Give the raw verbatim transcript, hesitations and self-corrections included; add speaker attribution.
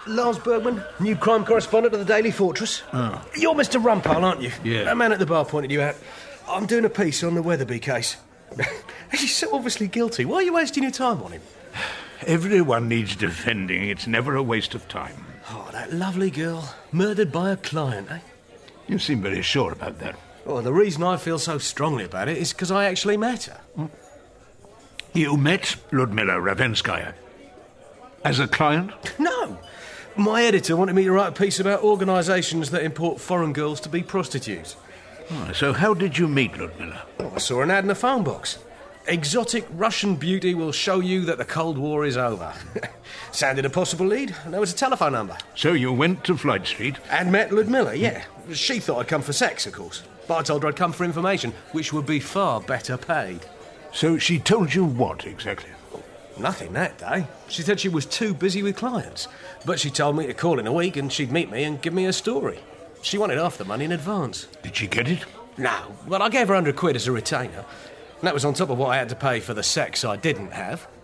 Speaker 1: Lars Bergman, new crime correspondent of the Daily Fortress.
Speaker 2: Oh.
Speaker 1: You're Mister Rumpole, aren't you?
Speaker 2: Yeah.
Speaker 1: That man at the bar pointed you out. I'm doing a piece on the Weatherby case. He's so obviously guilty. Why are you wasting your time on him?
Speaker 2: Everyone needs defending. It's never a waste of time.
Speaker 1: Oh, that lovely girl. Murdered by a client, eh?
Speaker 2: You seem very sure about that.
Speaker 1: Well, the reason I feel so strongly about it is because I actually met her.
Speaker 2: Hmm. You met Ludmila Ravenskaya? As a client?
Speaker 1: No. My editor wanted me to write a piece about organisations that import foreign girls to be prostitutes.
Speaker 2: Oh, so how did you meet Ludmila?
Speaker 1: Oh, I saw an ad in a phone box. Exotic Russian beauty will show you that the Cold War is over. Sounded a possible lead, and there was a telephone number.
Speaker 2: So you went to Flight Street?
Speaker 1: And met Ludmila, yeah. She thought I'd come for sex, of course. But I told her I'd come for information, which would be far better paid.
Speaker 2: So she told you what, exactly?
Speaker 1: Nothing that day. She said she was too busy with clients. But she told me to call in a week and she'd meet me and give me a story. She wanted half the money in advance.
Speaker 2: Did she get it?
Speaker 1: No. Well, I gave her a hundred quid as a retainer. And that was on top of what I had to pay for the sex I didn't have.